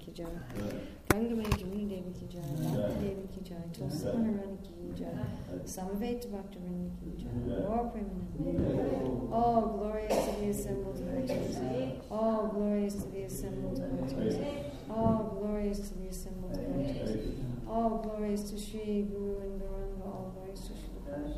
ki jai, Gangamai Jamuni Devi ki jai, Bhakti Devi ki jai, Tulsi Maharani ki jai, Samaveta Bhaktivinoda ki jai, Gaur Premanand. All glorious to the assembled devotees. All glorious to the assembled devotees. All glorious to the assembled devotees. All glorious to Shri Guru and Gauranga. All glorious to Shri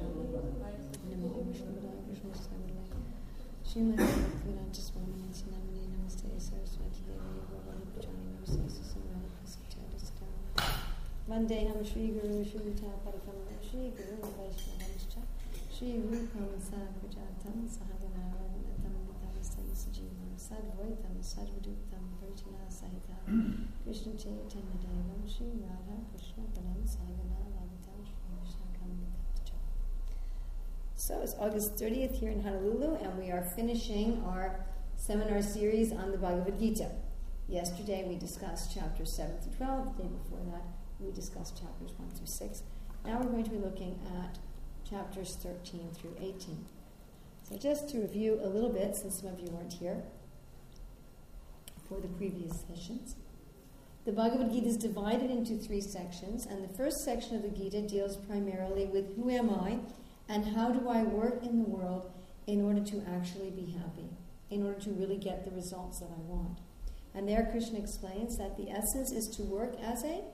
Namo Vishnu Padaya Vishnu Samadhi. Shrimad Bhaktivedanta Swami Namane Namaste Saraswati Devi Bhavani Pujani Namaste Susamana Prasatya Stara. Vandeham Shri Guru Shurita Parakamana Shri Guru Vaishnavamscha Shri Rupam Sagrajatam Sahagana Raghunatam Vitam Sajivam Sadvaitam Sadvaduktam Virjana Sahitam Krishna Chaitanya Devam Shri Radha Krishna Param Sahagana Lavatam Shri Vishnu Kamitacha. So it's August 30th here in Honolulu, and we are finishing our seminar series on the Bhagavad Gita. Yesterday we discussed chapters 7 through 12. The day before that we discussed chapters 1 through 6. Now we're going to be looking at chapters 13 through 18. So just to review a little bit, since some of you weren't here for the previous sessions, the Bhagavad Gita is divided into 3 sections, and the first section of the Gita deals primarily with who am I and how do I work in the world in order to actually be happy, in order to really get the results that I want. And there Krishna explains that the essence is to work as a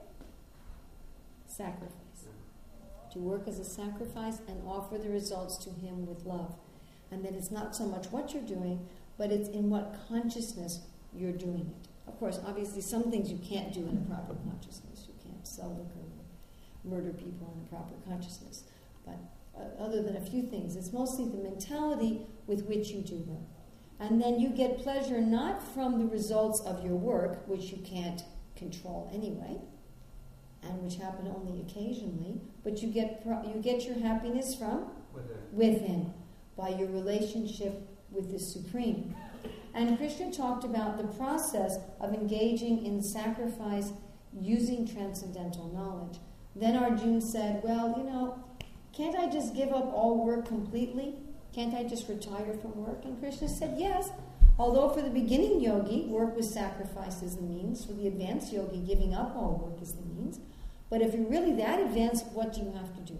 sacrifice. To work as a sacrifice and offer the results to Him with love. And that it's not so much what you're doing, but it's in what consciousness you're doing it. Of course, obviously some things you can't do in a proper consciousness. You can't sell liquor or murder people in a proper consciousness. But other than a few things, it's mostly the mentality with which you do them. And then you get pleasure not from the results of your work, which you can't control anyway, and which happen only occasionally, but you get your happiness from within, by your relationship with the Supreme. And Krishna talked about the process of engaging in sacrifice using transcendental knowledge. Then Arjuna said, well, can't I just give up all work completely? Can't I just retire from work? And Krishna said, yes. Although for the beginning yogi, work with sacrifice is the means. For the advanced yogi, giving up all work is the means. But if you're really that advanced, what do you have to do?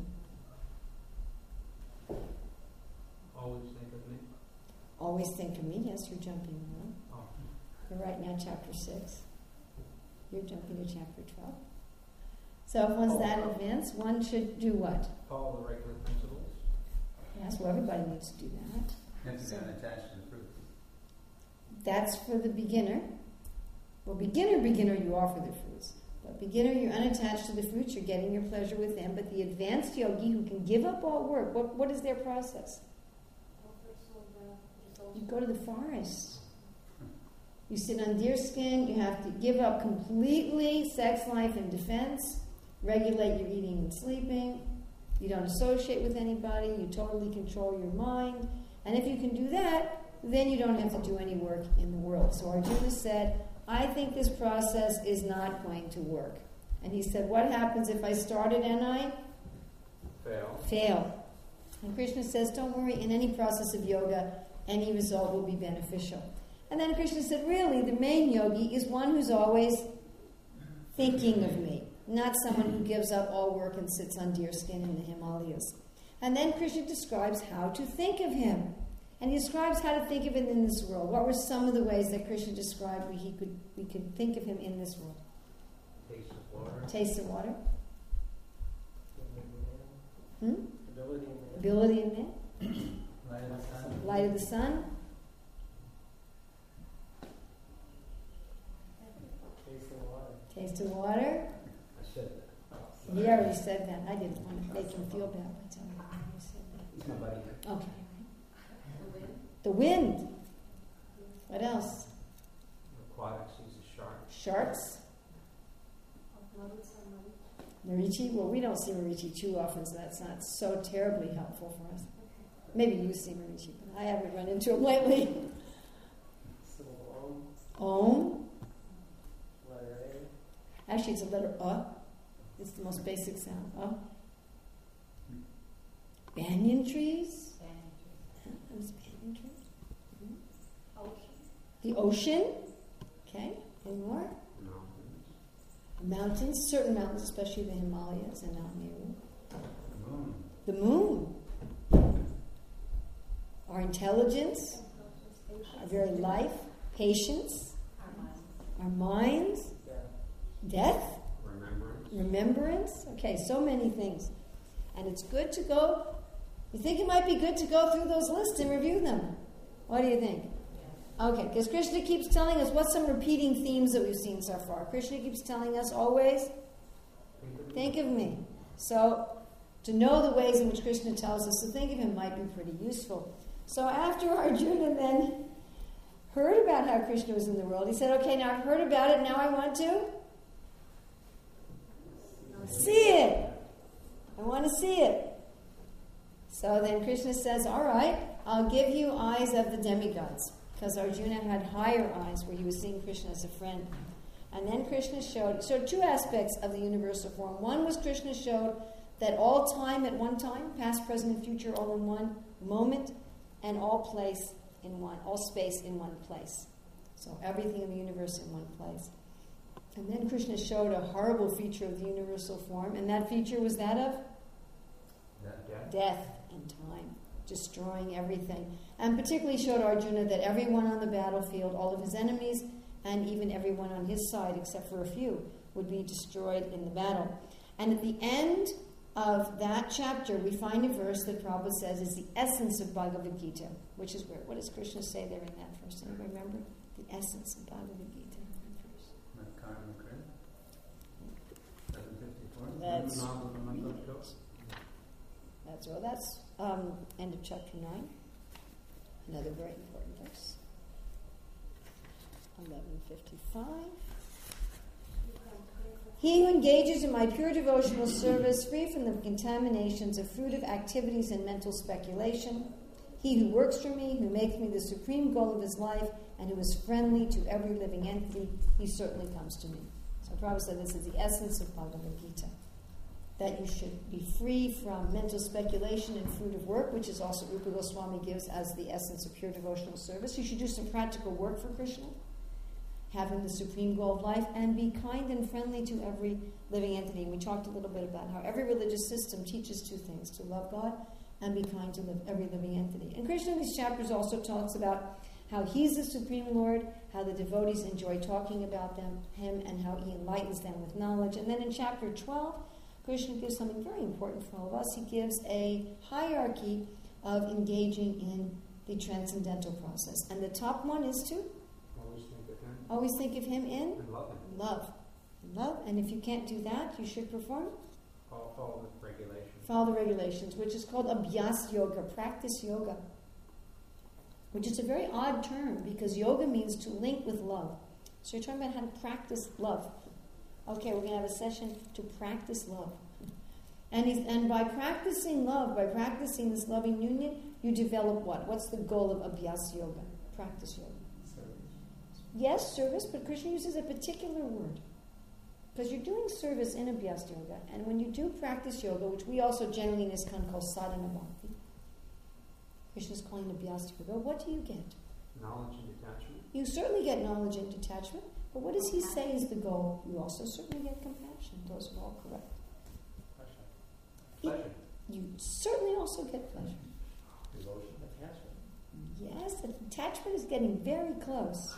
Always think of me. Always think of me. Yes, you're jumping around. Oh. You're right now chapter 6. You're jumping to chapter 12. So if one's that advanced, one should do what? Follow the regular principles. Yes, well, everybody needs to do that. And to be unattached to the fruit. That's for the beginner. Well, beginner, you offer the fruits. But beginner, you're unattached to the fruits, you're getting your pleasure with them. But the advanced yogi who can give up all work, what is their process? You go to the forest. You sit on deerskin, you have to give up completely sex life and defense, regulate your eating and sleeping, you don't associate with anybody, you totally control your mind, and if you can do that, then you don't have to do any work in the world. So Arjuna said, I think this process is not going to work. And he said, what happens if I started and I fail? And Krishna says, don't worry, in any process of yoga, any result will be beneficial. And then Krishna said, really, the main yogi is one who's always thinking of me, not someone who gives up all work and sits on deerskin in the Himalayas. And then Krishna describes how to think of him. And he describes how to think of him in this world. What were some of the ways that Krishna described where we could think of him in this world? Taste of water. Taste of water. Ability in Ability in there. Light of the sun. Light of the sun. Taste of water. I said that. He already said that. I didn't want to make him feel bad by telling him he said He's my buddy. that. Okay. The wind. What else? Aquatics, he's a shark. Sharks. Marichi. Well, we don't see Marichi too often, so that's not so terribly helpful for us. Maybe you see Marichi, but I haven't run into him lately. Om. Actually, it's a letter It's the most basic sound. Banyan trees. Those banyan trees. The ocean. Okay. Any more? Mountains, certain mountains, especially the Himalayas and Mount Meru. The moon. Our intelligence, our very life, patience, our minds, death, remembrance. Okay, so many things. And it's good to go. You think it might be good to go through those lists and review them? What do you think? Okay, because Krishna keeps telling us, what's some repeating themes that we've seen so far? Krishna keeps telling us always, think of me. So, to know the ways in which Krishna tells us to think of him might be pretty useful. So after Arjuna then heard about how Krishna was in the world, he said, okay, now I've heard about it, now I want to see it. I want to see it. So then Krishna says, all right, I'll give you eyes of the demigods. Because Arjuna had higher eyes where he was seeing Krishna as a friend. And then Krishna showed two aspects of the universal form. One was Krishna showed that all time at one time, past, present, and future all in one moment, and all place in one, all space in one place. So everything in the universe in one place. And then Krishna showed a horrible feature of the universal form, and that feature was that of death and time, destroying everything. And particularly showed Arjuna that everyone on the battlefield, all of his enemies, and even everyone on his side, except for a few, would be destroyed in the battle. And at the end of that chapter, we find a verse that Prabhupada says is the essence of Bhagavad Gita, which is what does Krishna say there in that verse? Anybody remember? The essence of Bhagavad Gita. That's end of chapter 9. Another very important verse. 11:55. He who engages in my pure devotional service, free from the contaminations of fruitive activities and mental speculation, he who works for me, who makes me the supreme goal of his life, and who is friendly to every living entity, he certainly comes to me. So Prabhupada said this is the essence of Bhagavad Gita. That you should be free from mental speculation and fruitive work, which is also Rupa Goswami gives as the essence of pure devotional service. You should do some practical work for Krishna, having the supreme goal of life, and be kind and friendly to every living entity. And we talked a little bit about how every religious system teaches two things, to love God and be kind to every living entity. And Krishna in these chapters also talks about how he's the Supreme Lord, how the devotees enjoy talking about him, and how he enlightens them with knowledge. And then in chapter 12, Krishna gives something very important for all of us. He gives a hierarchy of engaging in the transcendental process. And the top one is to always think of him in love. And if you can't do that, you should perform? Follow the regulations. Follow the regulations, which is called Abhyas Yoga, practice yoga. Which is a very odd term, because yoga means to link with love. So you're talking about how to practice love. Okay, we're going to have a session to practice love. And by practicing love, by practicing this loving union, you develop what? What's the goal of Abhyas Yoga? Practice yoga. Service. Yes, service, but Krishna uses a particular word. Because you're doing service in Abhyas Yoga, and when you do practice yoga, which we also generally in ISKCON call sadhana bhakti, Krishna's calling Abhyas Yoga, what do you get? Knowledge and detachment. You certainly get knowledge and detachment, but what does he say is the goal? You also certainly get compassion. Those are all correct. Pleasure. You certainly also get pleasure. Devotion, attachment. Yes, attachment is getting very close.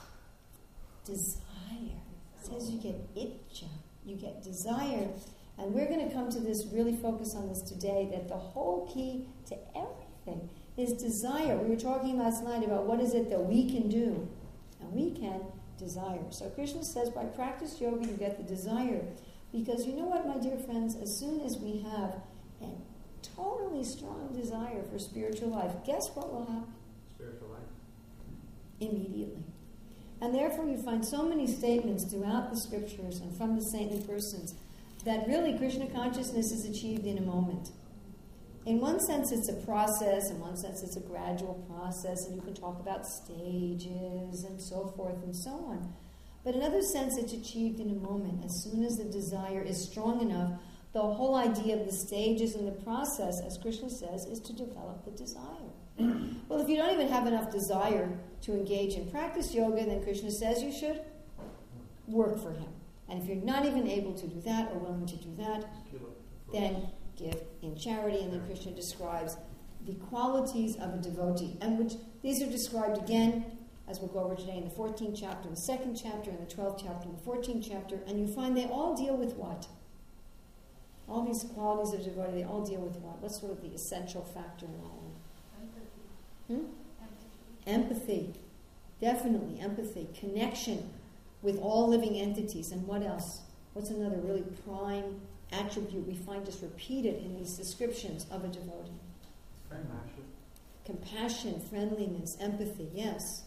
Desire. It says you get itcha. You get desire. And we're going to come to this, really focus on this today, that the whole key to everything is desire. We were talking last night about what is it that we can do. And we can desire. So Krishna says by practice yoga you get the desire. Because you know what, my dear friends, as soon as we have a totally strong desire for spiritual life, guess what will happen? Spiritual life. Immediately. And therefore you find so many statements throughout the scriptures and from the saintly persons that really Krishna consciousness is achieved in a moment. In one sense it's a process, in one sense it's a gradual process, and you can talk about stages and so forth and so on. But in another sense it's achieved in a moment. As soon as the desire is strong enough, the whole idea of the stages and the process, as Krishna says, is to develop the desire. Well, if you don't even have enough desire to engage in practice yoga, then Krishna says you should work for him. And if you're not even able to do that or willing to do that, then give in charity. And then Krishna describes the qualities of a devotee, and which these are described again, as we'll go over today, in the 14th chapter, in the 2nd chapter, in the 12th chapter, in the 14th chapter, and you find they all deal with what? All these qualities of devotee, they all deal with what? What's sort of the essential factor in all of them? Empathy. Definitely, empathy. Connection with all living entities. And what else? What's another really prime attribute we find just repeated in these descriptions of a devotee? Compassion, friendliness, empathy, yes.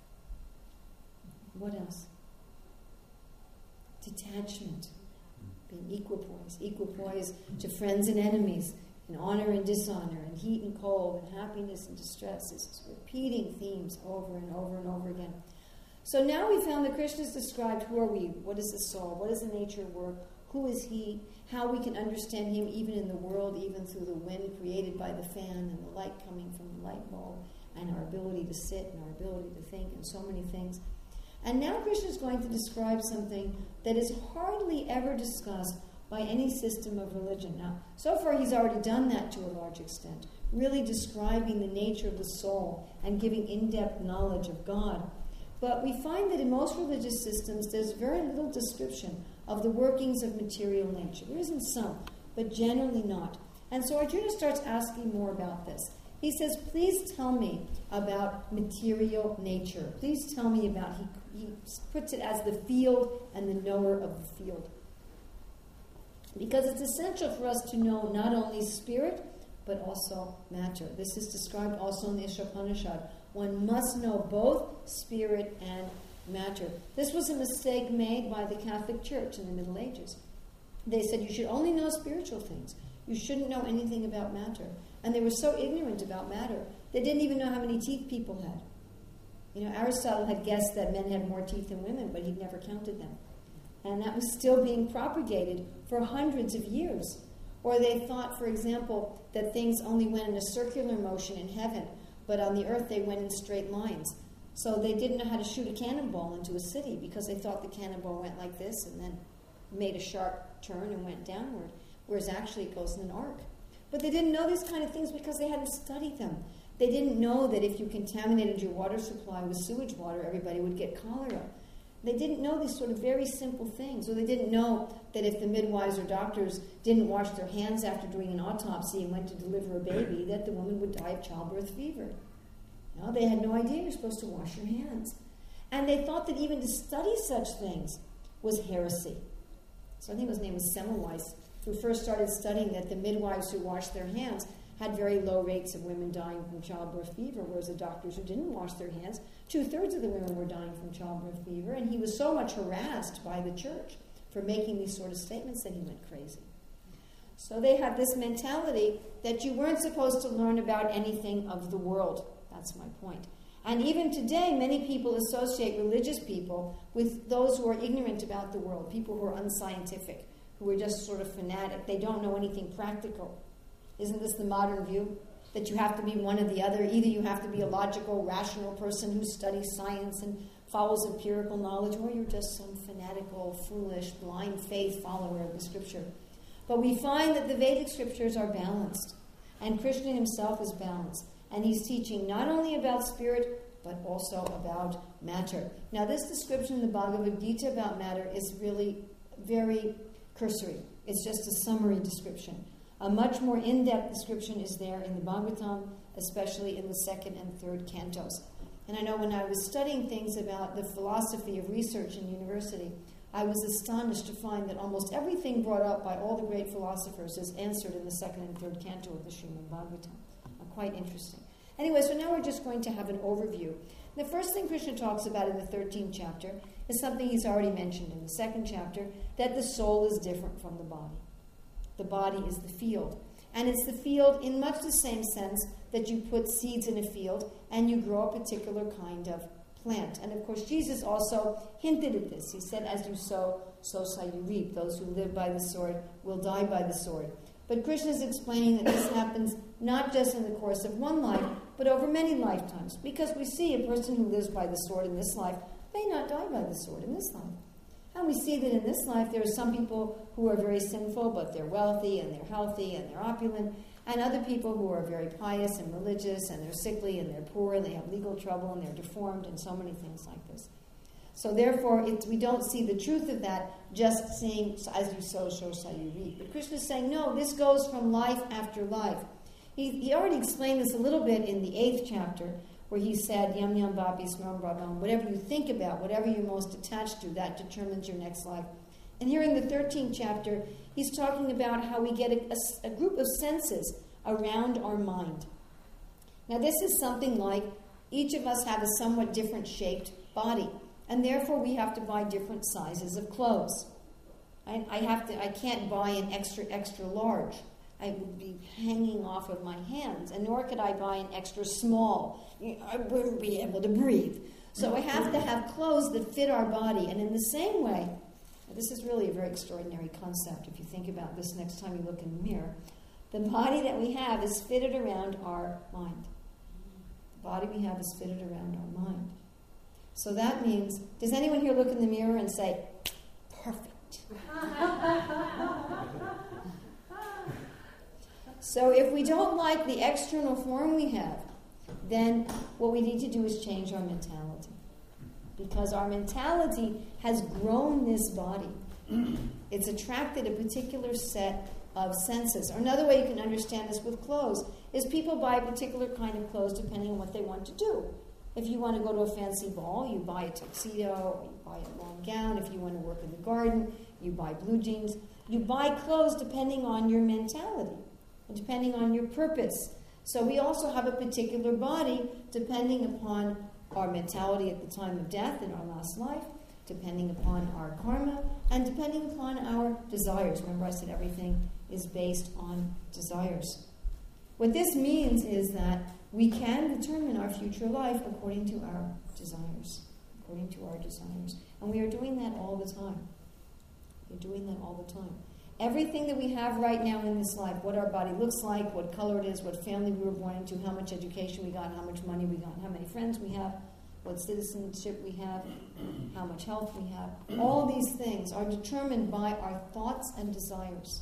What else? Detachment. Being equipoise to friends and enemies, in honor and dishonor, in heat and cold, in happiness and distress. It's repeating themes over and over and over again. So now we found that Krishna has described who are we, what is the soul, what is the nature of work, who is he, how we can understand him even in the world, even through the wind created by the fan and the light coming from the light bulb, and our ability to sit and our ability to think and so many things. And now Krishna is going to describe something that is hardly ever discussed by any system of religion. Now, so far he's already done that to a large extent, really describing the nature of the soul and giving in-depth knowledge of God. But we find that in most religious systems there's very little description of the workings of material nature. There isn't some, but generally not. And so Arjuna starts asking more about this. He says, please tell me about material nature. Please tell me about, he puts it as the field and the knower of the field. Because it's essential for us to know not only spirit, but also matter. This is described also in the Ishopanishad. One must know both spirit and matter. This was a mistake made by the Catholic Church in the Middle Ages. They said you should only know spiritual things. You shouldn't know anything about matter. And they were so ignorant about matter, they didn't even know how many teeth people had. You know, Aristotle had guessed that men had more teeth than women, but he'd never counted them. And that was still being propagated for hundreds of years. Or they thought, for example, that things only went in a circular motion in heaven, but on the earth they went in straight lines. So they didn't know how to shoot a cannonball into a city because they thought the cannonball went like this and then made a sharp turn and went downward, whereas actually it goes in an arc. But they didn't know these kind of things because they hadn't studied them. They didn't know that if you contaminated your water supply with sewage water, everybody would get cholera. They didn't know these sort of very simple things. Or they didn't know that if the midwives or doctors didn't wash their hands after doing an autopsy and went to deliver a baby, that the woman would die of childbirth fever. No, they had no idea you're supposed to wash your hands. And they thought that even to study such things was heresy. So I think his name was Semmelweis, who first started studying that the midwives who washed their hands had very low rates of women dying from childbirth fever, whereas the doctors who didn't wash their hands, 2/3 of the women were dying from childbirth fever, and he was so much harassed by the church for making these sort of statements that he went crazy. So they had this mentality that you weren't supposed to learn about anything of the world. That's my point. And even today, many people associate religious people with those who are ignorant about the world, people who are unscientific, who are just sort of fanatic. They don't know anything practical. Isn't this the modern view? That you have to be one or the other. Either you have to be a logical, rational person who studies science and follows empirical knowledge, or you're just some fanatical, foolish, blind faith follower of the scripture. But we find that the Vedic scriptures are balanced, and Krishna himself is balanced. And he's teaching not only about spirit, but also about matter. Now, this description in the Bhagavad Gita about matter is really very cursory. It's just a summary description. A much more in-depth description is there in the Bhagavatam, especially in the 2nd and 3rd cantos. And I know when I was studying things about the philosophy of research in university, I was astonished to find that almost everything brought up by all the great philosophers is answered in the 2nd and 3rd canto of the Srimad Bhagavatam. Quite interesting. Anyway, so now we're just going to have an overview. The first thing Krishna talks about in the 13th chapter is something he's already mentioned in the 2nd chapter, that the soul is different from the body. The body is the field. And it's the field in much the same sense that you put seeds in a field and you grow a particular kind of plant. And of course, Jesus also hinted at this. He said, as you sow, so shall you reap. Those who live by the sword will die by the sword. But Krishna is explaining that this happens not just in the course of one life, but over many lifetimes. Because we see a person who lives by the sword in this life may not die by the sword in this life. And we see that in this life there are some people who are very sinful, but they're wealthy and they're healthy and they're opulent, and other people who are very pious and religious and they're sickly and they're poor and they have legal trouble and they're deformed and so many things like this. So therefore, we don't see the truth of that just saying, as you sow, so shall you reap. But Krishna is saying, no, this goes from life after life. He already explained this a little bit in the 8th chapter, where he said, Yam Yam Bhapi Smaram Brahman, whatever you think about, whatever you're most attached to, that determines your next life. And here in the 13th chapter, he's talking about how we get a group of senses around our mind. Now this is something like each of us have a somewhat different shaped body, and therefore we have to buy different sizes of clothes. I can't buy an extra large. I would be hanging off of my hands, and nor could I buy an extra small. I wouldn't be able to breathe. So I have to have clothes that fit our body. And in the same way, this is really a very extraordinary concept if you think about this next time you look in the mirror. The body that we have is fitted around our mind. The body we have is fitted around our mind. So that means, does anyone here look in the mirror and say, perfect? So if we don't like the external form we have, then what we need to do is change our mentality. Because our mentality has grown this body. It's attracted a particular set of senses. Or another way you can understand this with clothes is people buy a particular kind of clothes depending on what they want to do. If you want to go to a fancy ball, you buy a tuxedo, or you buy a long gown. If you want to work in the garden, you buy blue jeans. You buy clothes depending on your mentality, depending on your purpose. So we also have a particular body depending upon our mentality at the time of death in our last life, depending upon our karma, and depending upon our desires. Remember I said everything is based on desires. What this means is that we can determine our future life according to our desires. According to our desires. And we are doing that all the time. We're doing that all the time. Everything that we have right now in this life, what our body looks like, what color it is, what family we were born into, how much education we got, how much money we got, how many friends we have, what citizenship we have, how much health we have. All these things are determined by our thoughts and desires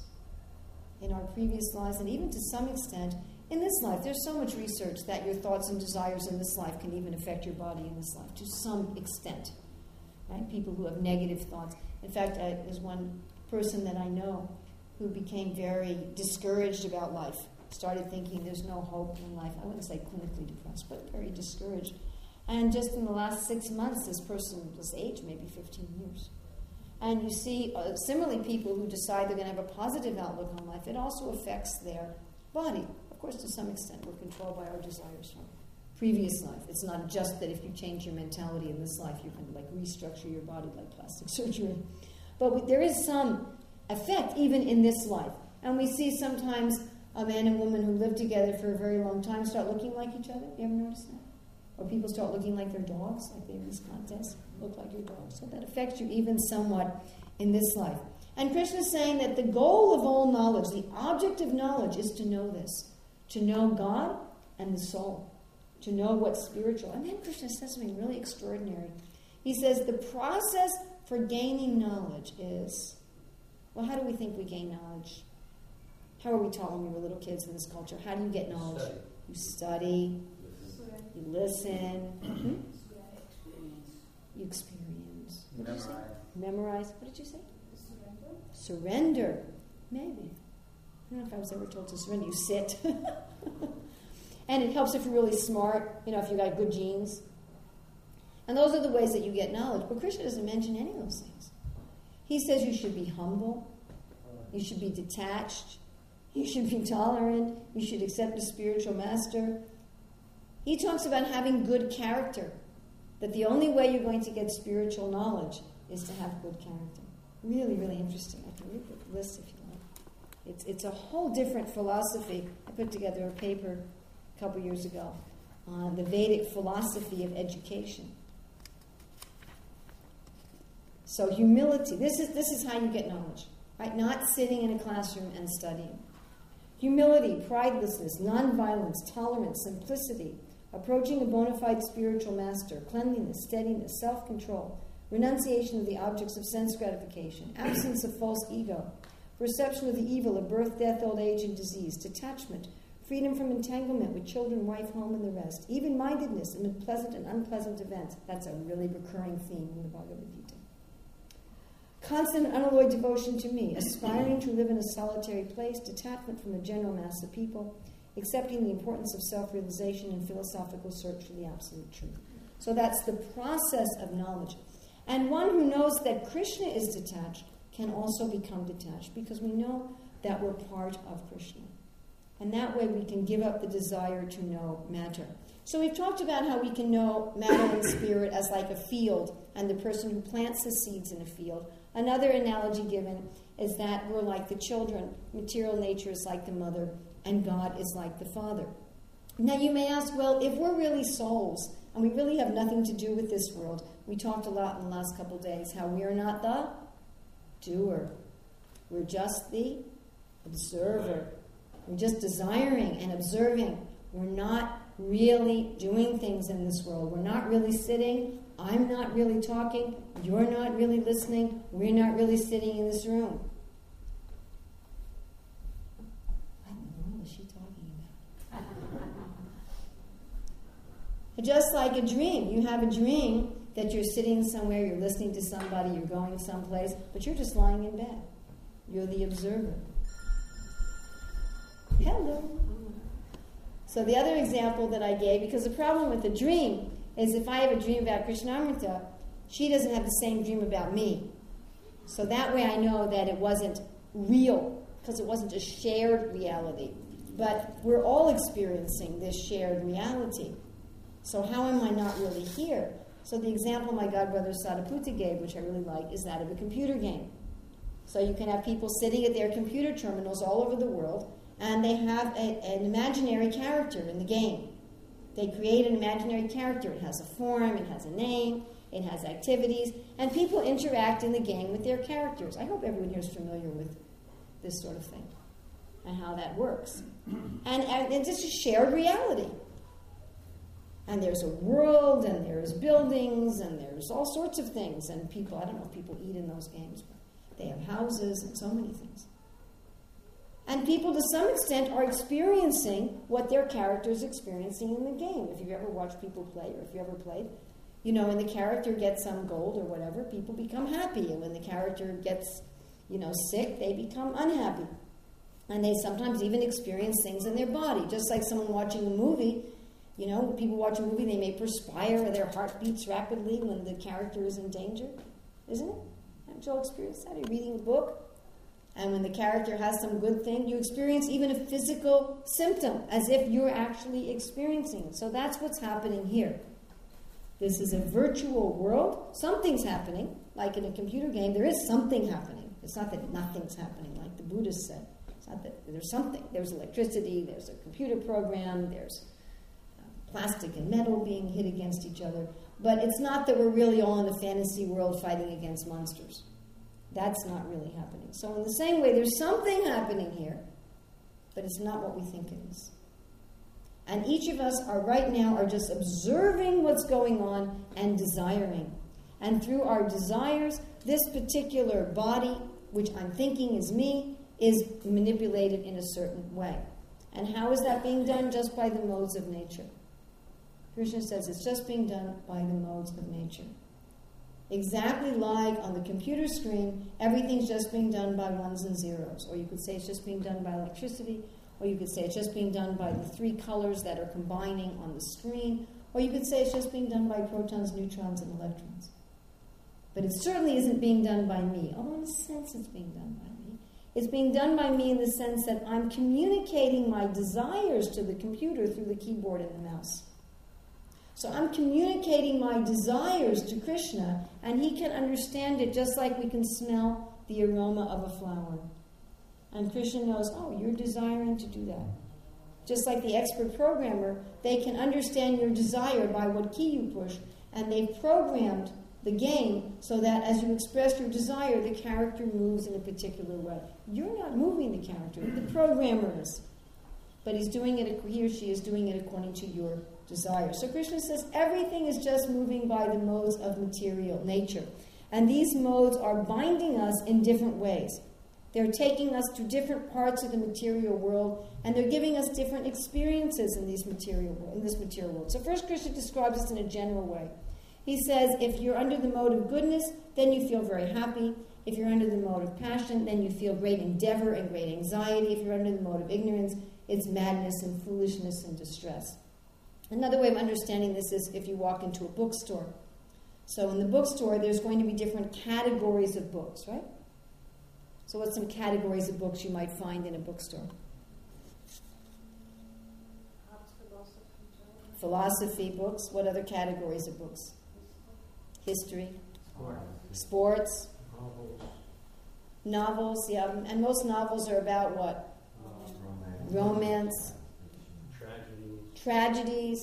in our previous lives, and even to some extent in this life. There's so much research that your thoughts and desires in this life can even affect your body in this life, to some extent. Right? People who have negative thoughts. In fact, there's one person that I know who became very discouraged about life, started thinking there's no hope in life. I wouldn't say clinically depressed, but very discouraged. And just in the last 6 months, this person was aged maybe 15 years. And you see, similarly, people who decide they're going to have a positive outlook on life, it also affects their body. Of course, to some extent, we're controlled by our desires from previous life. It's not just that if you change your mentality in this life, you can restructure your body like plastic surgery. But there is some effect even in this life. And we see sometimes a man and woman who live together for a very long time start looking like each other. You ever notice that? Or people start looking like their dogs, like they have this contest, look like your dog. So that affects you even somewhat in this life. And Krishna is saying that the goal of all knowledge, the object of knowledge, is to know this. To know God and the soul. To know what's spiritual. And then Krishna says something really extraordinary. He says the process for gaining knowledge is, well, how do we think we gain knowledge? How were we taught when we were little kids in this culture? How do you get knowledge? You study. You listen. You experience. What did you say? Memorize. What did you say? Surrender. Maybe. I don't know if I was ever told to surrender. You sit. And it helps if you're really smart, if you got good genes. And those are the ways that you get knowledge. But Krishna doesn't mention any of those things. He says you should be humble. You should be detached. You should be tolerant. You should accept a spiritual master. He talks about having good character. That the only way you're going to get spiritual knowledge is to have good character. Really, really interesting. I can read the list if you like. It's a whole different philosophy. I put together a paper a couple years ago on the Vedic philosophy of education. So humility, this is how you get knowledge, right? Not sitting in a classroom and studying. Humility, pridelessness, nonviolence, tolerance, simplicity, approaching a bona fide spiritual master, cleanliness, steadiness, self-control, renunciation of the objects of sense gratification, absence of false ego, perception of the evil of birth, death, old age, and disease, detachment, freedom from entanglement with children, wife, home, and the rest, even-mindedness amid pleasant and unpleasant events. That's a really recurring theme in the Bhagavad Gita. Constant and unalloyed devotion to me, aspiring to live in a solitary place, detachment from the general mass of people, accepting the importance of self-realization and philosophical search for the absolute truth. So that's the process of knowledge. And one who knows that Krishna is detached can also become detached because we know that we're part of Krishna. And that way we can give up the desire to know matter. So we've talked about how we can know matter and spirit as like a field and the person who plants the seeds in a field. Another analogy given is that we're like the children. Material nature is like the mother and God is like the father. Now you may ask, well, if we're really souls and we really have nothing to do with this world, we talked a lot in the last couple of days how we are not the doer. We're just the observer. We're just desiring and observing. We're not really doing things in this world. We're not really sitting. I'm not really talking. You're not really listening. We're not really sitting in this room. What in the world is she talking about? Just like a dream. You have a dream that you're sitting somewhere, you're listening to somebody, you're going someplace, but you're just lying in bed. You're the observer. Hello. So the other example that I gave, because the problem with the dream is if I have a dream about Krishnamrita, she doesn't have the same dream about me. So that way I know that it wasn't real, because it wasn't a shared reality. But we're all experiencing this shared reality. So how am I not really here? So the example my godbrother Sadhaputta gave, which I really like, is that of a computer game. So you can have people sitting at their computer terminals all over the world, and they have an imaginary character in the game. They create an imaginary character. It has a form, it has a name, it has activities, and people interact in the game with their characters. I hope everyone here is familiar with this sort of thing and how that works. And it's just a shared reality. And there's a world, and there's buildings, and there's all sorts of things. And people, I don't know if people eat in those games, but they have houses and so many things. And people, to some extent, are experiencing what their character is experiencing in the game. If you've ever watched people play, or if you ever played, you know, when the character gets some gold or whatever, people become happy. And when the character gets, sick, they become unhappy. And they sometimes even experience things in their body. Just like someone watching a movie, people watch a movie, they may perspire, or their heart beats rapidly when the character is in danger. Isn't it? Haven't you all experienced that? You're reading a book, and when the character has some good thing, you experience even a physical symptom, as if you're actually experiencing it. So that's what's happening here. This is a virtual world. Something's happening. Like in a computer game, there is something happening. It's not that nothing's happening, like the Buddhists said. It's not that there's something. There's electricity, there's a computer program, there's plastic and metal being hit against each other. But it's not that we're really all in a fantasy world fighting against monsters. That's not really happening. So in the same way, there's something happening here, but it's not what we think it is. And each of us right now are just observing what's going on and desiring. And through our desires, this particular body, which I'm thinking is me, is manipulated in a certain way. And how is that being done? Just by the modes of nature. Krishna says it's just being done by the modes of nature. Exactly like on the computer screen, everything's just being done by ones and zeros. Or you could say it's just being done by electricity. Or you could say it's just being done by the three colors that are combining on the screen. Or you could say it's just being done by protons, neutrons, and electrons. But it certainly isn't being done by me. Although in a sense it's being done by me. It's being done by me in the sense that I'm communicating my desires to the computer through the keyboard and the mouse. So I'm communicating my desires to Krishna, and he can understand it just like we can smell the aroma of a flower. And Krishna knows, oh, you're desiring to do that. Just like the expert programmer, they can understand your desire by what key you push, and they've programmed the game so that as you express your desire, the character moves in a particular way. You're not moving the character, the programmer is. But he or she is doing it according to your desire. So Krishna says everything is just moving by the modes of material nature. And these modes are binding us in different ways. They're taking us to different parts of the material world, and they're giving us different experiences in this material world. So first Krishna describes this in a general way. He says, if you're under the mode of goodness, then you feel very happy. If you're under the mode of passion, then you feel great endeavor and great anxiety. If you're under the mode of ignorance, it's madness and foolishness and distress. Another way of understanding this is if you walk into a bookstore. So in the bookstore, there's going to be different categories of books, right? So what's some categories of books you might find in a bookstore? Philosophy books. What other categories of books? History. Sports. Novels, yeah. And most novels are about what? Romance. Tragedies.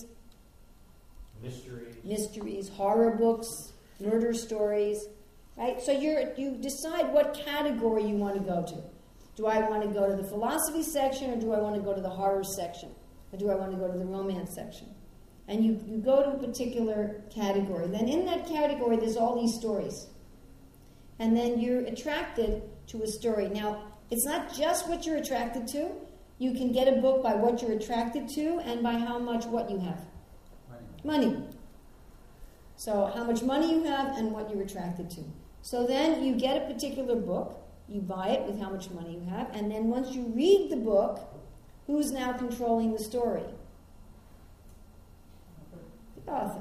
Mysteries. Horror books. Murder stories. Right? So you decide what category you want to go to. Do I want to go to the philosophy section, or do I want to go to the horror section? Or do I want to go to the romance section? And you go to a particular category. Then in that category, there's all these stories. And then you're attracted to a story. Now, it's not just what you're attracted to. You can get a book by what you're attracted to and by how much what you have. Money. So how much money you have and what you're attracted to. So then you get a particular book, you buy it with how much money you have, and then once you read the book, who's now controlling the story? The author.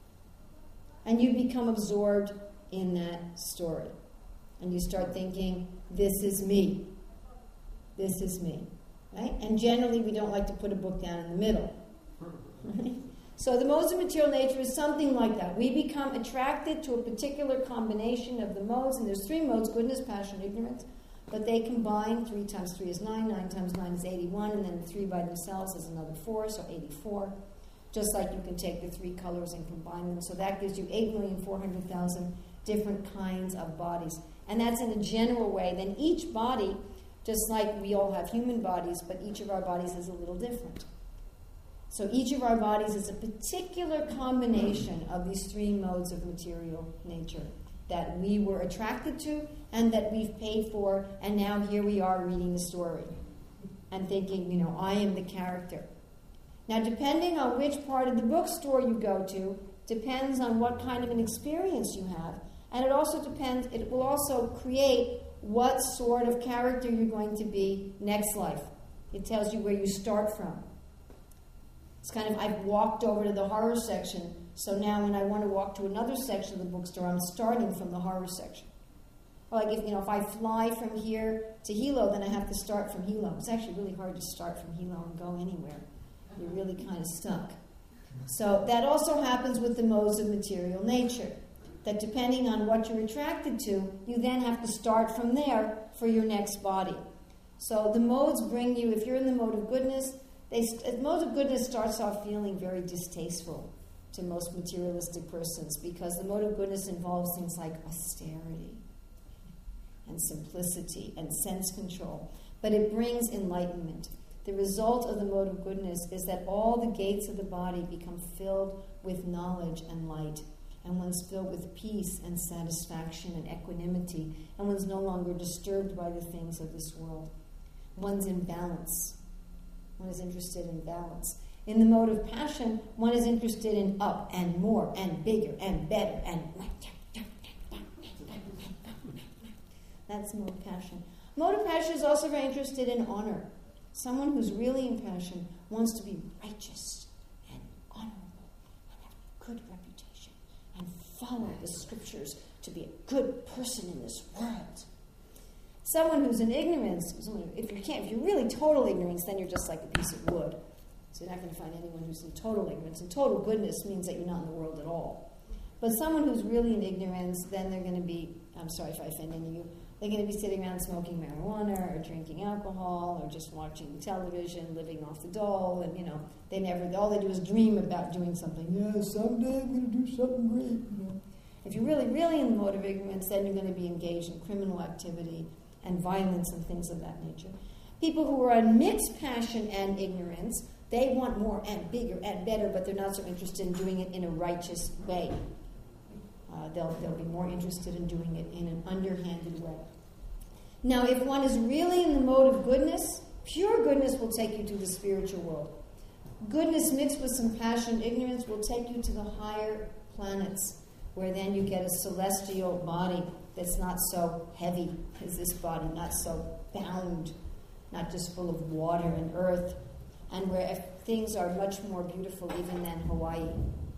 And you become absorbed in that story. And you start thinking, this is me. This is me. Right? And generally we don't like to put a book down in the middle. Right? So the modes of material nature is something like that. We become attracted to a particular combination of the modes, and there's 3 modes, goodness, passion, ignorance, but they combine. 3 times 3 is 9, 9 times 9 is 81, and then the 3 by themselves is another 4, so 84. Just like you can take the 3 colors and combine them. So that gives you 8,400,000 different kinds of bodies. And that's in a general way. Then each body, just like we all have human bodies, but each of our bodies is a little different. So each of our bodies is a particular combination of these 3 modes of material nature that we were attracted to and that we've paid for, and now here we are reading the story and thinking, I am the character. Now, depending on which part of the bookstore you go to, depends on what kind of an experience you have. And it will also create what sort of character you're going to be next life. It tells you where you start from. It's kind of, I've walked over to the horror section, so now when I want to walk to another section of the bookstore, I'm starting from the horror section. Or like if I fly from here to Hilo, then I have to start from Hilo. It's actually really hard to start from Hilo and go anywhere. You're really kind of stuck. So that also happens with the modes of material nature. That depending on what you're attracted to, you then have to start from there for your next body. So the modes bring you, if you're in the mode of goodness, the mode of goodness starts off feeling very distasteful to most materialistic persons, because the mode of goodness involves things like austerity and simplicity and sense control. But it brings enlightenment. The result of the mode of goodness is that all the gates of the body become filled with knowledge and light. And one's filled with peace and satisfaction and equanimity. And one's no longer disturbed by the things of this world. One's in balance. One is interested in balance. In the mode of passion, one is interested in up and more and bigger and better and... That's mode of passion. Mode of passion is also very interested in honor. Someone who's really in passion wants to be righteous and honorable and have a good reputation and follow the scriptures to be a good person in this world. Someone who's in ignorance, if you're really total ignorance, then you're just like a piece of wood. So you're not going to find anyone who's in total ignorance. And total goodness means that you're not in the world at all. But someone who's really in ignorance, then they're going to be, I'm sorry if I offend any of you, they're going to be sitting around smoking marijuana or drinking alcohol or just watching television, living off the dole, and all they do is dream about doing something. Yeah, someday I'm going to do something great. If you're really, really in the mode of ignorance, then you're going to be engaged in criminal activity and violence and things of that nature. People who are on mixed passion and ignorance, They want more and bigger and better, but they're not so interested in doing it in a righteous way. They'll be more interested in doing it in an underhanded way. Now, if one is really in the mode of goodness, pure goodness will take you to the spiritual world. Goodness mixed with some passion, ignorance will take you to the higher planets, where then you get a celestial body that's not so heavy as this body, not so bound, not just full of water and earth, and where things are much more beautiful even than Hawaii.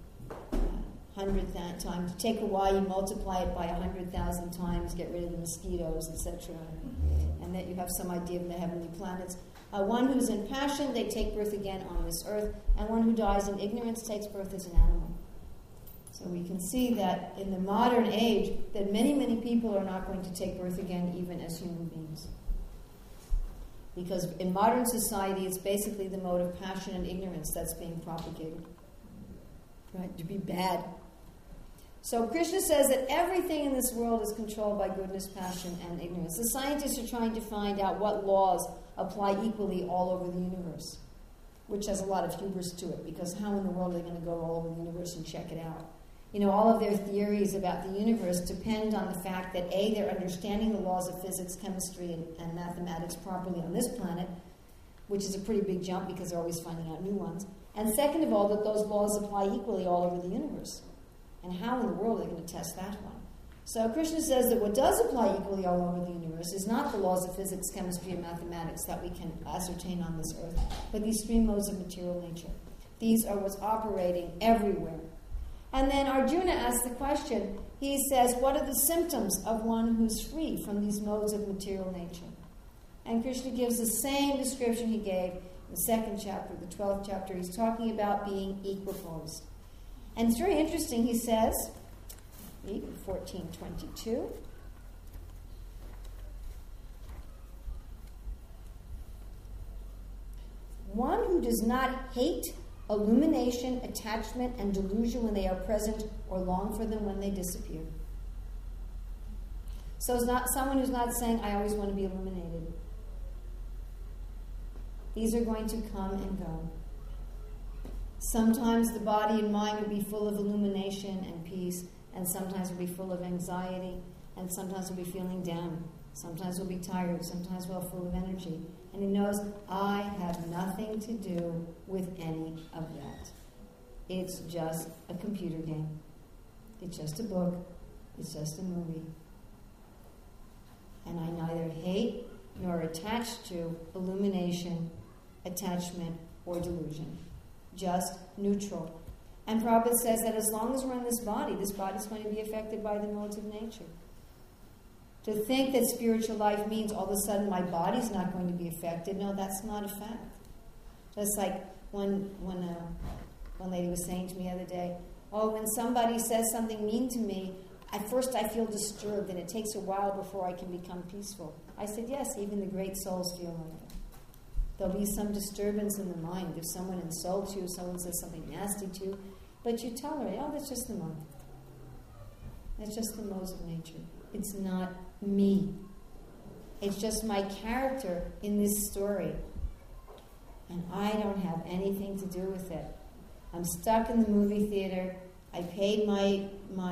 100 times. Take Hawaii, multiply it by 100,000 times, get rid of the mosquitoes, etc. And that you have some idea of the heavenly planets. One who's in passion, they take birth again on this earth, and one who dies in ignorance takes birth as an animal. So we can see that in the modern age, that many, many people are not going to take birth again even as human beings. Because in modern society, it's basically the mode of passion and ignorance that's being propagated. Right? To be bad. So Krishna says that everything in this world is controlled by goodness, passion, and ignorance. The scientists are trying to find out what laws apply equally all over the universe, which has a lot of hubris to it, because how in the world are they going to go all over the universe and check it out? You know, all of their theories about the universe depend on the fact that A, they're understanding the laws of physics, chemistry, and mathematics properly on this planet, which is a pretty big jump because they're always finding out new ones. And second of all, that those laws apply equally all over the universe. And how in the world are they going to test that one? So Krishna says that what does apply equally all over the universe is not the laws of physics, chemistry, and mathematics that we can ascertain on this earth, but these three modes of material nature. These are what's operating everywhere. And then Arjuna asks the question, he says, what are the symptoms of one who's free from these modes of material nature? And Krishna gives the same description he gave in the 2nd chapter, the 12th chapter. He's talking about being equiposed. And it's very interesting, he says, read 14:22. One who does not hate illumination, attachment, and delusion when they are present, or long for them when they disappear. So it's not someone who's not saying, I always want to be illuminated. These are going to come and go. Sometimes the body and mind will be full of illumination and peace, and sometimes will be full of anxiety, and sometimes we'll be feeling down. Sometimes we'll be tired, sometimes we're full of energy. And he knows, I have nothing to do with any of that. It's just a computer game. It's just a book. It's just a movie. And I neither hate nor attach to illumination, attachment, or delusion. Just neutral. And Prabhupada says that as long as we're in this body's going to be affected by the modes of nature. To think that spiritual life means all of a sudden my body's not going to be affected, no, that's not a fact. Just like one lady was saying to me the other day, when somebody says something mean to me, at first I feel disturbed, and it takes a while before I can become peaceful. I said, yes, even the great souls feel like that. There'll be some disturbance in the mind if someone insults you, if someone says something nasty to you, but you tolerate, that's just the mind. That's just the modes of nature. It's not me. It's just my character in this story. And I don't have anything to do with it. I'm stuck in the movie theater. I paid my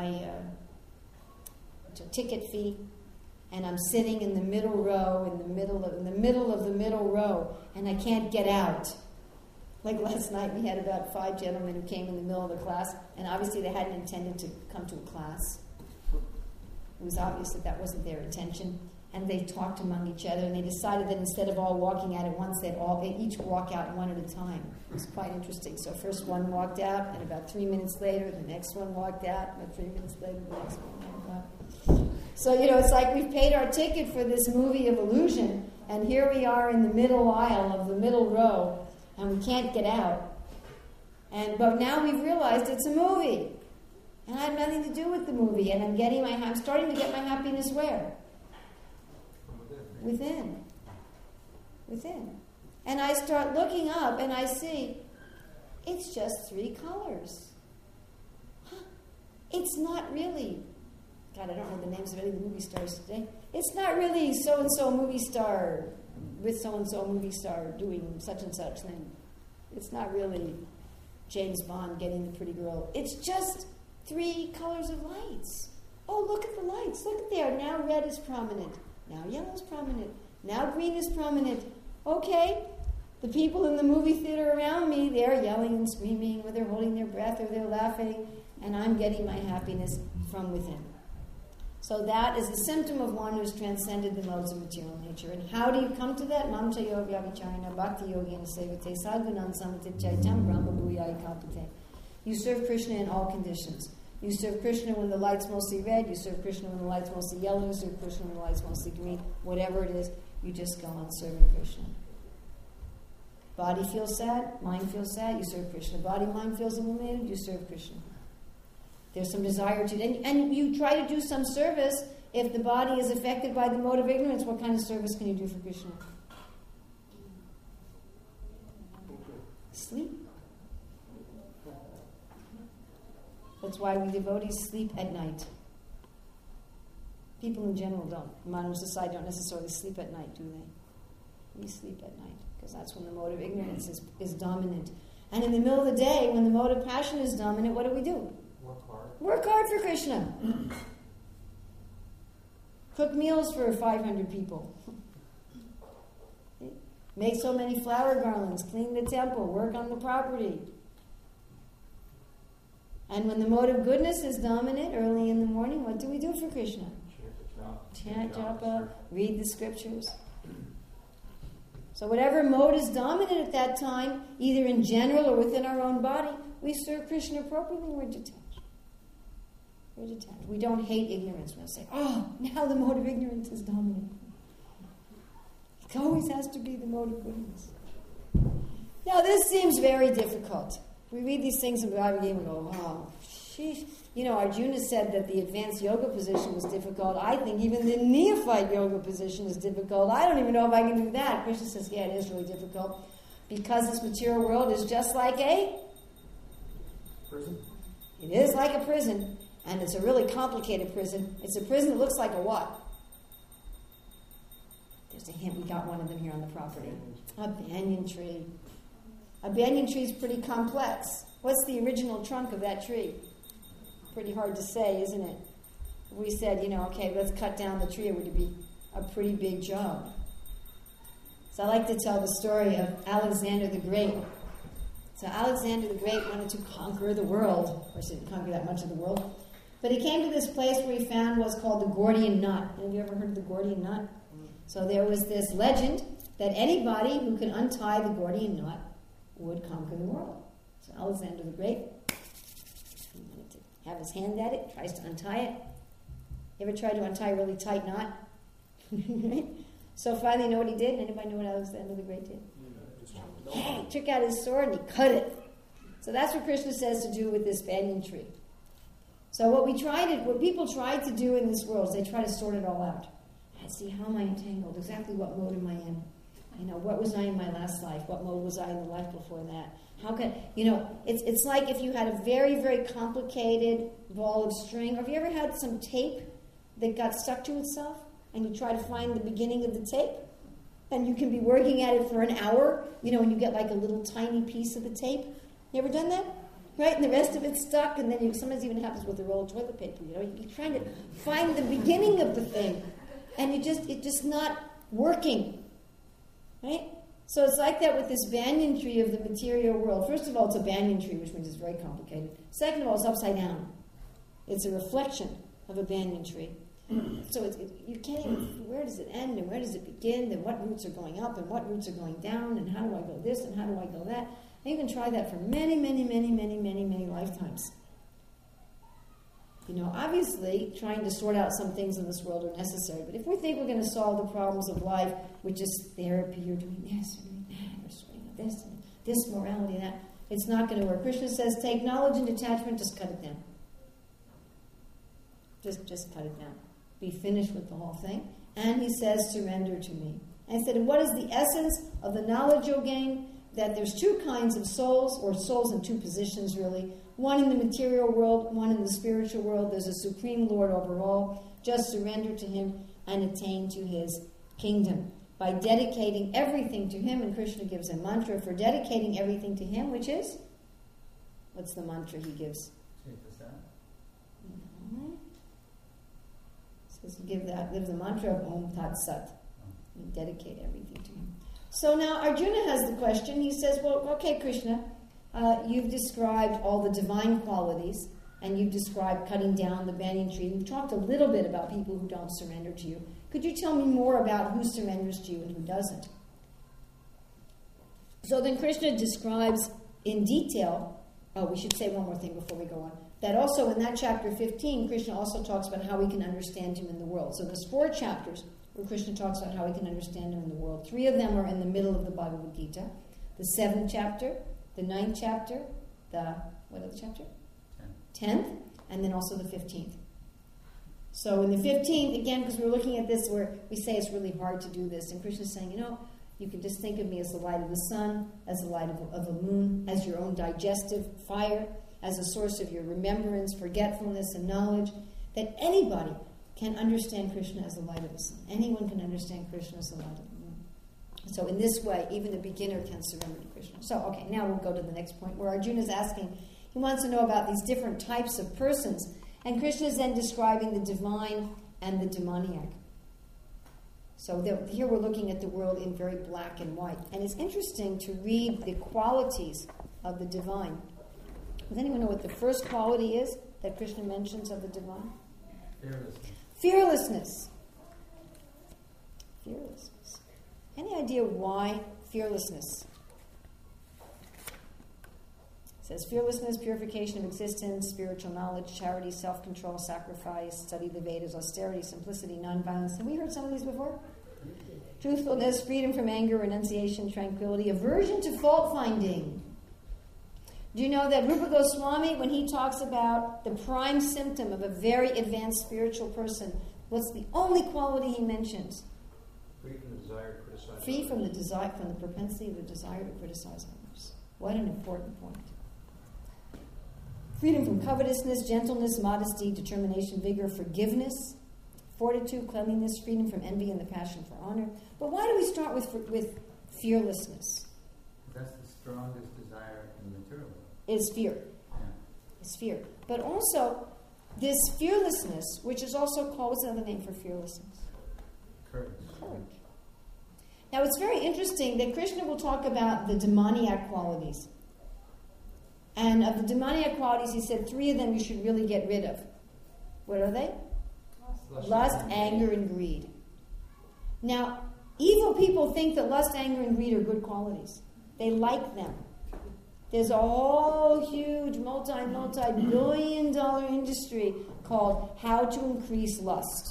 ticket fee, and I'm sitting in the middle row, in the middle of the middle row, and I can't get out. Like last night, we had about 5 gentlemen who came in the middle of the class, and obviously they hadn't intended to come to a class. It was obvious that wasn't their intention. And they talked among each other, and they decided that instead of all walking out at once, they'd each walk out one at a time. It was quite interesting. So first one walked out, and about 3 minutes later, the next one walked out, and about 3 minutes later, the next one walked out. So, it's like we've paid our ticket for this movie of illusion, and here we are in the middle aisle of the middle row, and we can't get out. But now we've realized it's a movie. And I have nothing to do with the movie, and I'm starting to get my happiness where? Within. And I start looking up, and I see, it's just 3 colors. It's not really, God, I don't know the names of any of the movie stars today. It's not really so-and-so movie star with so-and-so movie star doing such and such thing. It's not really James Bond getting the pretty girl. It's just 3 colors of lights. Oh, look at the lights. Look at there. Now red is prominent. Now yellow is prominent. Now green is prominent. Okay. The people in the movie theater around me, they're yelling and screaming, or they're holding their breath, or they're laughing, and I'm getting my happiness from within. So that is a symptom of one who's transcended the modes of material nature. And how do you come to that? Mamcha yoga vicharana bhakti yogena sevate sadgunan samate chaitam brahma bhuyai kalpate. You serve Krishna in all conditions. You serve Krishna when the light's mostly red. You serve Krishna when the light's mostly yellow. You serve Krishna when the light's mostly green. Whatever it is, you just go on serving Krishna. Body feels sad, mind feels sad, you serve Krishna. Body, mind feels illuminated, you serve Krishna. There's some desire to... And you try to do some service. If the body is affected by the mode of ignorance, what kind of service can you do for Krishna? Sleep. That's why we devotees sleep at night. People in general don't. Modern society don't necessarily sleep at night, do they? We sleep at night, because that's when the mode of ignorance is dominant. And in the middle of the day, when the mode of passion is dominant, what do? Work hard. Work hard for Krishna. Cook meals for 500 people. Make so many flower garlands, clean the temple, work on the property. And when the mode of goodness is dominant early in the morning, what do we do for Krishna? Chant japa, read the scriptures. So whatever mode is dominant at that time, either in general or within our own body, we serve Krishna appropriately and we're detached. We're detached. We don't hate ignorance. We don't say, oh, now the mode of ignorance is dominant. It always has to be the mode of goodness. Now this seems very difficult. We read these things in Bhagavad Gita and go, oh, sheesh. You know, Arjuna said that the advanced yoga position was difficult. I think even the neophyte yoga position is difficult. I don't even know if I can do that. Krishna says, yeah, it is really difficult. Because this material world is just like a prison. It is like a prison. And it's a really complicated prison. It's a prison that looks like a what? There's a hint. We got one of them here on the property. A banyan tree. A banyan tree is pretty complex. What's the original trunk of that tree? Pretty hard to say, isn't it? If we said, okay, let's cut down the tree, it would be a pretty big job. So I like to tell the story of Alexander the Great. So Alexander the Great wanted to conquer the world. Of course, he didn't conquer that much of the world. But he came to this place where he found what's called the Gordian knot. Have you ever heard of the Gordian knot? So there was this legend that anybody who could untie the Gordian knot would conquer the world. So Alexander the Great, he wanted to have his hand at it, tries to untie it. You ever tried to untie a really tight knot? So finally, you know what he did? Anybody know what Alexander the Great did? He took out his sword and he cut it. So that's what Krishna says to do with this banyan tree. So what people try to do in this world is they try to sort it all out. See, how am I entangled? Exactly what mode am I in? What was I in my last life? What mode was I in the life before that? How can, it's like if you had a very, very complicated ball of string. Have you ever had some tape that got stuck to itself and you try to find the beginning of the tape? And you can be working at it for an hour, and you get like a little tiny piece of the tape. You ever done that? Right? And the rest of it's stuck, and then sometimes even happens with a roll of toilet paper. You're trying to find the beginning of the thing, and it's just not working. Right? So it's like that with this banyan tree of the material world. First of all, it's a banyan tree, which means it's very complicated. Second of all, it's upside down. It's a reflection of a banyan tree. So you can't even, where does it end and where does it begin, and what roots are going up and what roots are going down, and how do I go this and how do I go that? And you can try that for many, many, many, many, many, many lifetimes. Obviously, trying to sort out some things in this world are necessary, but if we think we're going to solve the problems of life with just therapy or doing this or doing that or sorting out this and this morality and that, it's not going to work. Krishna says, take knowledge and detachment, just cut it down. Just cut it down. Be finished with the whole thing. And he says, surrender to me. And I said, what is the essence of the knowledge you'll gain? That there's two kinds of souls, or souls in two positions really. One in the material world, one in the spiritual world. There's a supreme Lord over all. Just surrender to him and attain to his kingdom. by dedicating everything to him, and Krishna gives a mantra for dedicating everything to him, which is? What's the mantra he gives? No. Says give the mantra of Om Tat Sat. You dedicate everything to him. So now Arjuna has the question. He says, well, okay, Krishna, you've described all the divine qualities, and you've described cutting down the banyan tree. You've talked a little bit about people who don't surrender to you. Could you tell me more about who surrenders to you and who doesn't? So then Krishna describes in detail, we should say one more thing before we go on, that also in that chapter 15, Krishna also talks about how we can understand him in the world. So there's 4 chapters where Krishna talks about how we can understand him in the world. 3 of them are in the middle of the Bhagavad Gita. The 7th chapter, the 9th chapter, what other chapter? 10th, and then also the 15th. So in the 15th, again, because we're looking at this where we say it's really hard to do this, and Krishna's saying, you can just think of me as the light of the sun, as the light of a moon, as your own digestive fire, as a source of your remembrance, forgetfulness, and knowledge, that anybody can understand Krishna as the light of the sun. Anyone can understand Krishna as the light of the moon. So in this way, even the beginner can surrender to Krishna. So, okay, now we'll go to the next point where Arjuna's asking, he wants to know about these different types of persons. And Krishna is then describing the divine and the demoniac. So here we're looking at the world in very black and white. And it's interesting to read the qualities of the divine. Does anyone know what the first quality is that Krishna mentions of the divine? Fearlessness. Fearlessness. Any idea why fearlessness? It says fearlessness, purification of existence, spiritual knowledge, charity, self-control, sacrifice, study the Vedas, austerity, simplicity, non-violence. Have we heard some of these before? Truthfulness, freedom from anger, renunciation, tranquility, aversion to fault-finding. Do you know that Rupa Goswami, when he talks about the prime symptom of a very advanced spiritual person, what's the only quality he mentions? Free from the desire to criticize. Free from the desire, from the propensity of the desire to criticize others. What an important point. Freedom from covetousness, gentleness, modesty, determination, vigor, forgiveness, fortitude, cleanliness, freedom from envy and the passion for honor. But why do we start with fearlessness? That's the strongest desire in the material world. Is fear. Yeah. Is fear. But also, this fearlessness, which is also called, what's another name for fearlessness? Courage. Courage. Now, it's very interesting that Krishna will talk about the demoniac qualities. And of the demoniac qualities, he said 3 of them you should really get rid of. What are they? Lust, anger, and greed. Now, evil people think that lust, anger, and greed are good qualities. They like them. There's a whole huge multi-billion-dollar industry called how to increase lust.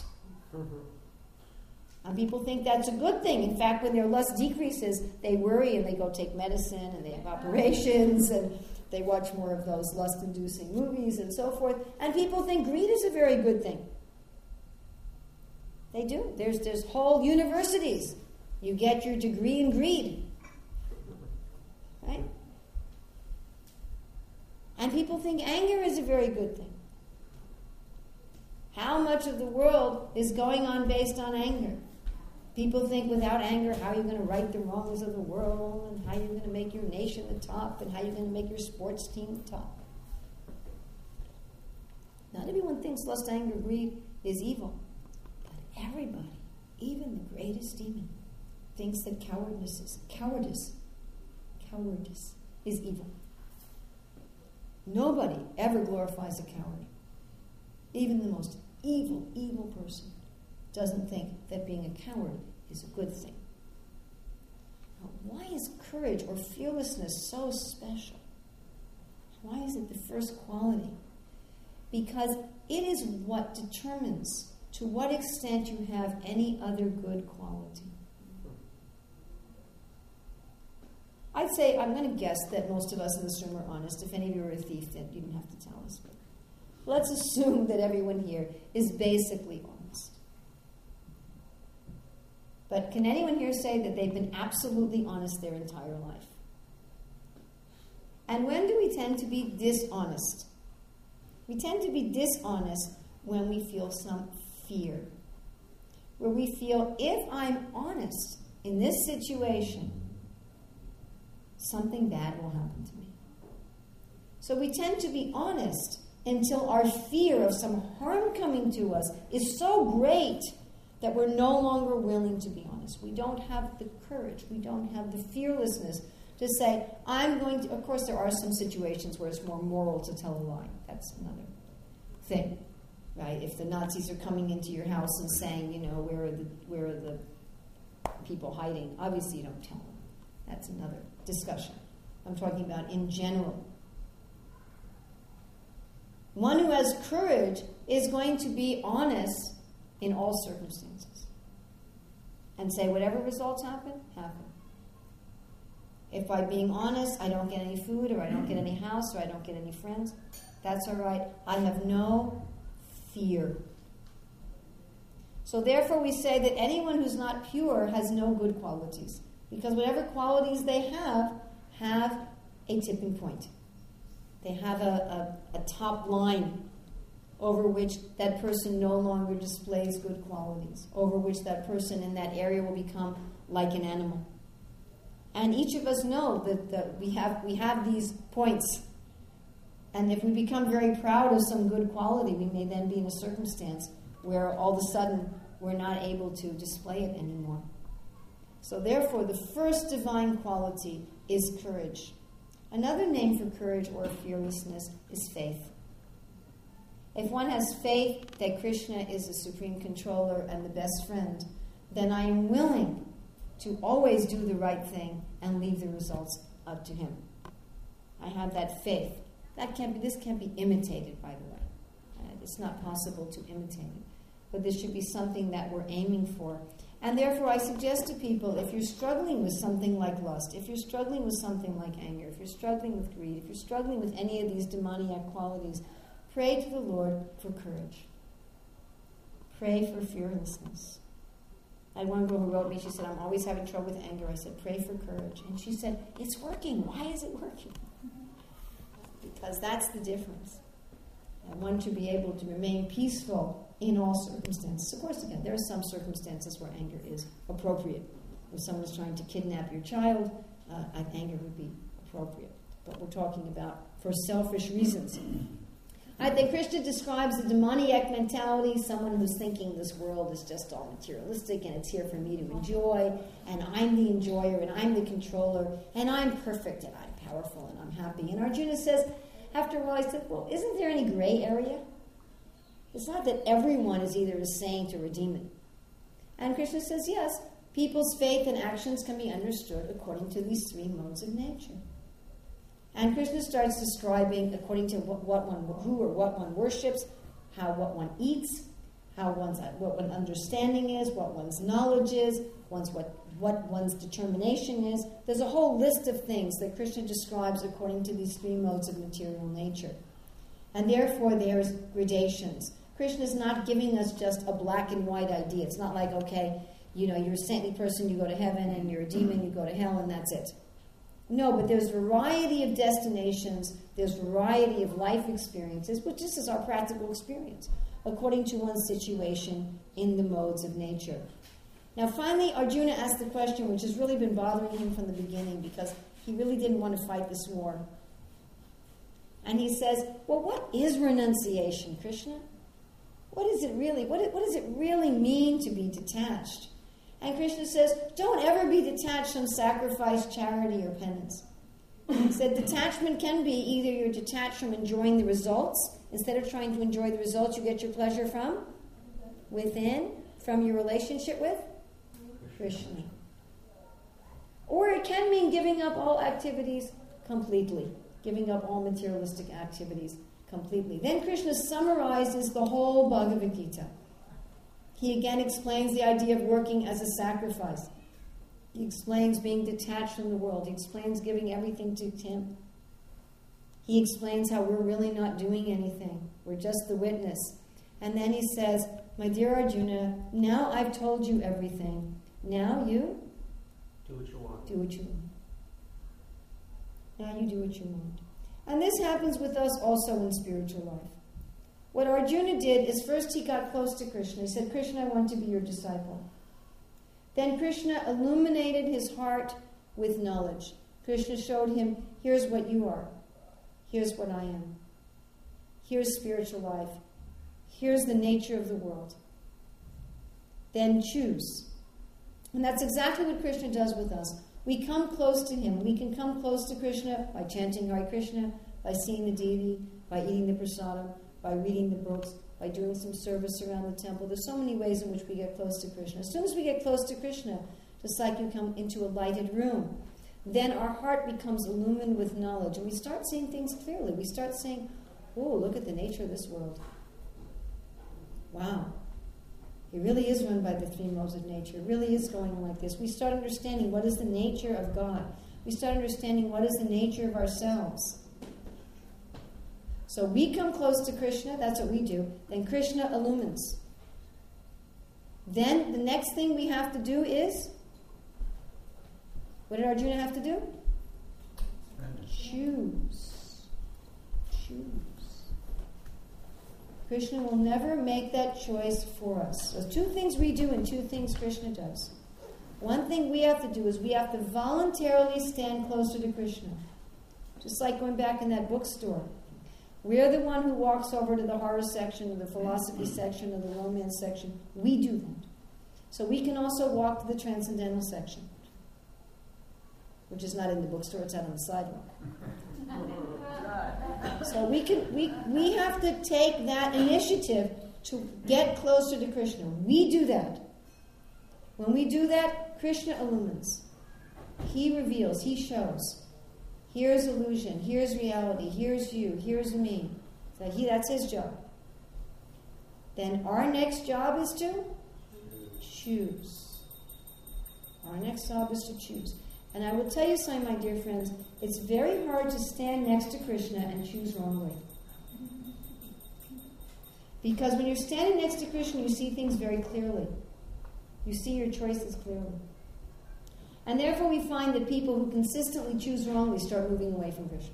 And people think that's a good thing. In fact, when their lust decreases, they worry and they go take medicine and they have operations and they watch more of those lust-inducing movies and so forth. And people think greed is a very good thing. They do. There's whole universities. You get your degree in greed. Right? And people think anger is a very good thing. How much of the world is going on based on anger? People think without anger, how are you going to right the wrongs of the world, and how are you going to make your nation the top, and how are you going to make your sports team the top? Not everyone thinks lust, anger, greed is evil. But everybody, even the greatest demon, thinks that cowardice is evil. Nobody ever glorifies a coward. Even the most evil person doesn't think that being a coward is a good thing. Now, why is courage or fearlessness so special? Why is it the first quality? Because it is what determines to what extent you have any other good quality. I'd say, I'm going to guess that most of us in this room are honest. If any of you are a thief, then you don't have to tell us. But let's assume that everyone here is basically honest. But can anyone here say that they've been absolutely honest their entire life? And when do we tend to be dishonest? We tend to be dishonest when we feel some fear. Where we feel, if I'm honest in this situation, something bad will happen to me. So we tend to be honest until our fear of some harm coming to us is so great that we're no longer willing to be honest. We don't have the courage. We don't have the fearlessness to say, I'm going to... Of course, there are some situations where it's more moral to tell a lie. That's another thing, right? If the Nazis are coming into your house and saying, where are the people hiding? Obviously, you don't tell them. That's another discussion. I'm talking about in general. One who has courage is going to be honest in all circumstances and say whatever results happen, happen. If by being honest I don't get any food, or I don't get any house, or I don't get any friends, that's all right. I have no fear. So therefore we say that anyone who's not pure has no good qualities, because whatever qualities they have a tipping point. They have a top line over which that person no longer displays good qualities, over which that person in that area will become like an animal. And each of us know that we have these points. And if we become very proud of some good quality, we may then be in a circumstance where all of a sudden we're not able to display it anymore. So therefore, the first divine quality is courage. Another name for courage or fearlessness is faith. If one has faith that Krishna is the supreme controller and the best friend, then I am willing to always do the right thing and leave the results up to him. I have that faith. This can't be imitated, by the way. It's not possible to imitate it. But this should be something that we're aiming for. And therefore I suggest to people, if you're struggling with something like lust, if you're struggling with something like anger, if you're struggling with greed, if you're struggling with any of these demoniac qualities, pray to the Lord for courage. Pray for fearlessness. I had one girl who wrote me, she said, I'm always having trouble with anger. I said, pray for courage. And she said, it's working. Why is it working? Because that's the difference. And one should be able to remain peaceful in all circumstances. Of course, again, there are some circumstances where anger is appropriate. If someone is trying to kidnap your child, anger would be appropriate. But we're talking about for selfish reasons. I think Krishna describes the demoniac mentality, someone who's thinking this world is just all materialistic and it's here for me to enjoy, and I'm the enjoyer and I'm the controller, and I'm perfect and I'm powerful and I'm happy. And Arjuna says, after a while, he said, well, isn't there any gray area? It's not that everyone is either a saint or a demon. And Krishna says, yes, people's faith and actions can be understood according to these three modes of nature. And Krishna starts describing according to what one worships, what one eats, what one's understanding is, what one's knowledge is, what one's determination is. There's a whole list of things that Krishna describes according to these three modes of material nature. And therefore there's gradations. Krishna is not giving us just a black and white idea. It's not like, okay, you're a saintly person, you go to heaven, and you're a demon, you go to hell, and that's it. No, but there's variety of destinations, there's variety of life experiences, which this is our practical experience, according to one's situation in the modes of nature. Now finally, Arjuna asked the question which has really been bothering him from the beginning, because he really didn't want to fight this war. And he says, well, what is renunciation, Krishna? What is it really? What does it really mean to be detached? And Krishna says, don't ever be detached from sacrifice, charity, or penance. He said detachment can be either you're detached from enjoying the results. Instead of trying to enjoy the results, you get your pleasure from within, from your relationship with Krishna. Or it can mean giving up all activities completely, giving up all materialistic activities completely. Then Krishna summarizes the whole Bhagavad Gita. He again explains the idea of working as a sacrifice. He explains being detached from the world. He explains giving everything to him. He explains how we're really not doing anything. We're just the witness. And then he says, my dear Arjuna, now I've told you everything. Now you do what you want. Do what you want. Now you do what you want. And this happens with us also in spiritual life. What Arjuna did is first he got close to Krishna. He said, Krishna, I want to be your disciple. Then Krishna illuminated his heart with knowledge. Krishna showed him, here's what you are. Here's what I am. Here's spiritual life. Here's the nature of the world. Then choose. And that's exactly what Krishna does with us. We come close to him. We can come close to Krishna by chanting Hare Krishna, by seeing the deity, by eating the prasadam, by reading the books, by doing some service around the temple. There's so many ways in which we get close to Krishna. As soon as we get close to Krishna, just like you come into a lighted room, then our heart becomes illumined with knowledge, and we start seeing things clearly. We start saying, oh, look at the nature of this world. Wow. It really is run by the three modes of nature. It really is going like this. We start understanding what is the nature of God. We start understanding what is the nature of ourselves. So we come close to Krishna, that's what we do. Then Krishna illumines. Then the next thing we have to do is, what did Arjuna have to do? Choose. Choose. Krishna will never make that choice for us. So 2 things we do and 2 things Krishna does. One thing we have to do is we have to voluntarily stand closer to Krishna. Just like going back in that bookstore. We're the one who walks over to the horror section, or the philosophy section, or the romance section. We do that. So we can also walk to the transcendental section, which is not in the bookstore, it's out on the sidewalk. So we have to take that initiative to get closer to Krishna. We do that. When we do that, Krishna illumines. He reveals, he shows. Here's illusion, here's reality, here's you, here's me. So that's his job. Then our next job is to choose. Our next job is to choose. And I will tell you something, my dear friends, it's very hard to stand next to Krishna and choose wrongly. Because when you're standing next to Krishna, you see things very clearly. You see your choices clearly. And therefore we find that people who consistently choose wrongly start moving away from Krishna.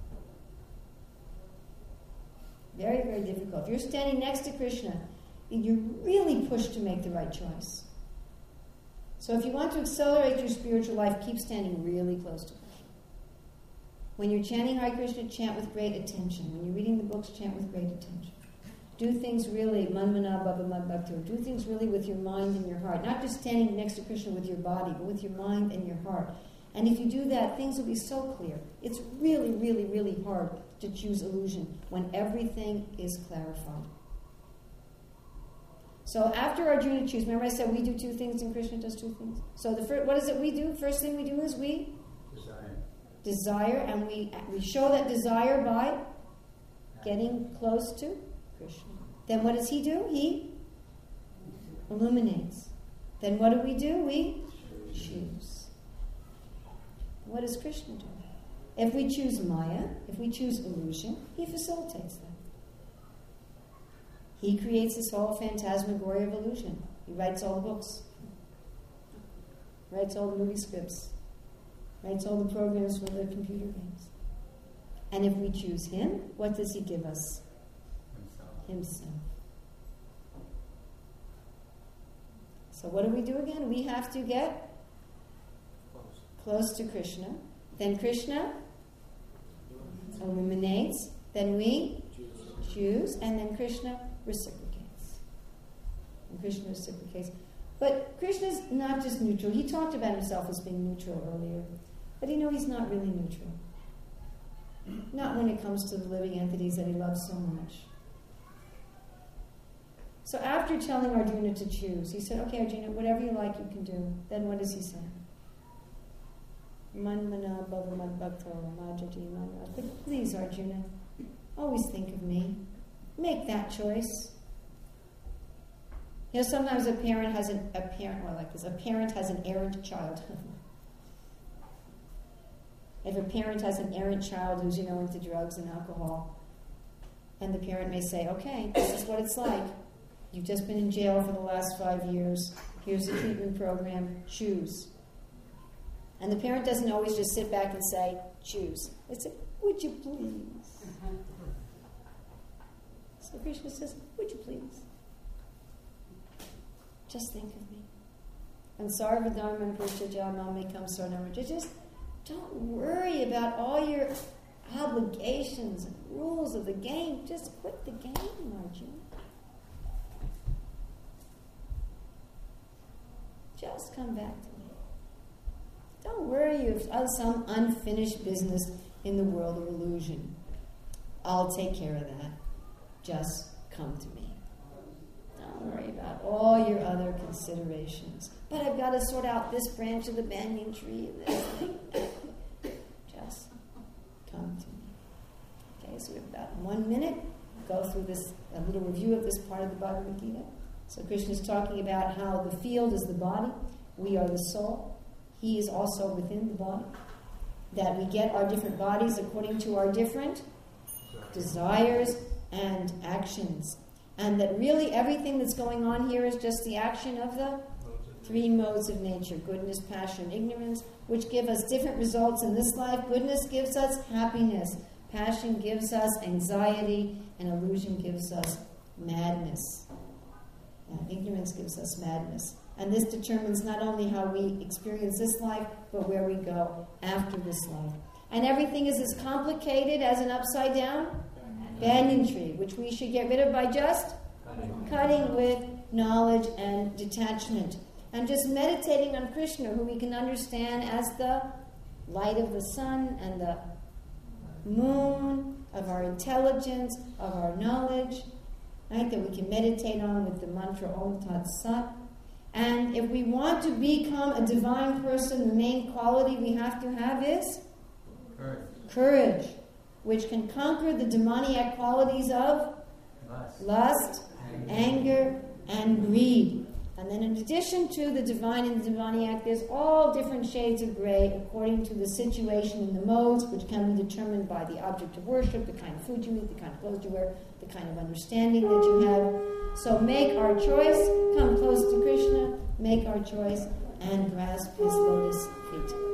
Very, very difficult. If you're standing next to Krishna, you're really pushed to make the right choice. So if you want to accelerate your spiritual life, keep standing really close to Krishna. When you're chanting Hare Krishna, chant with great attention. When you're reading the books, chant with great attention. Do things really, manmana bhava mad bhakto. Do things really with your mind and your heart. Not just standing next to Krishna with your body, but with your mind and your heart. And if you do that, things will be so clear. It's really, really, really hard to choose illusion when everything is clarified. So after Arjuna chooses, remember I said we do 2 things and Krishna does 2 things? So what is it we do? First thing we do is we desire, and we show that desire by getting close to Krishna. Then what does he do? He illuminates. Then what do? We choose. What does Krishna do? If we choose Maya, if we choose illusion, he facilitates that. He creates this whole phantasmagoria of illusion. He writes all the books. Writes all the movie scripts. Writes all the programs for the computer games. And if we choose him, what does he give us? Himself. So what do we do again? We have to get close to Krishna. Then Krishna illuminates. Then we choose. And then Krishna reciprocates. And Krishna reciprocates. But Krishna's not just neutral. He talked about himself as being neutral earlier. But he's not really neutral. Not when it comes to the living entities that he loves so much. So after telling Arjuna to choose, he said, okay, Arjuna, whatever you like you can do. Then what does he say? Manmana bhava mad bhakto majaji manmana. But please, Arjuna, always think of me. Make that choice. Sometimes a parent has an errant child. If a parent has an errant child who's, into drugs and alcohol, and the parent may say, okay, this is what it's like. You've just been in jail for the last 5 years. Here's the treatment program. Choose. And the parent doesn't always just sit back and say, choose. They say, would you please? So Krishna says, would you please? Just think of me. And Sarvadharma Prishtajama Mekam Sarnam. Just don't worry about all your obligations and rules of the game. Just quit the game, Arjuna. Just come back to me. Don't worry if some unfinished business in the world of illusion. I'll take care of that. Just come to me. Don't worry about all your other considerations. But I've got to sort out this branch of the banyan tree and this thing. Just come to me. Okay, so we have about 1 minute. Go through this, a little review of this part of the Bhagavad Gita. So Krishna is talking about how the field is the body. We are the soul. He is also within the body. That we get our different bodies according to our different desires and actions. And that really everything that's going on here is just the action of the 3 modes of nature. Goodness, passion, ignorance, which give us different results in this life. Goodness gives us happiness. Passion gives us anxiety. And illusion gives us madness. Ignorance gives us madness. And this determines not only how we experience this life, but where we go after this life. And everything is as complicated as an upside down banyan tree, which we should get rid of by just cutting with knowledge and detachment. And just meditating on Krishna, who we can understand as the light of the sun and the moon of our intelligence, of our knowledge, right? That we can meditate on with the mantra Om Tat Sat. And if we want to become a divine person, the main quality we have to have is courage, which can conquer the demoniac qualities of lust, anger, and greed. And then in addition to the divine and the demoniac, there's all different shades of gray according to the situation in the modes, which can be determined by the object of worship, the kind of food you eat, the kind of clothes you wear, the kind of understanding that you have. So make our choice, come close to Krishna, make our choice, and grasp his lotus feet.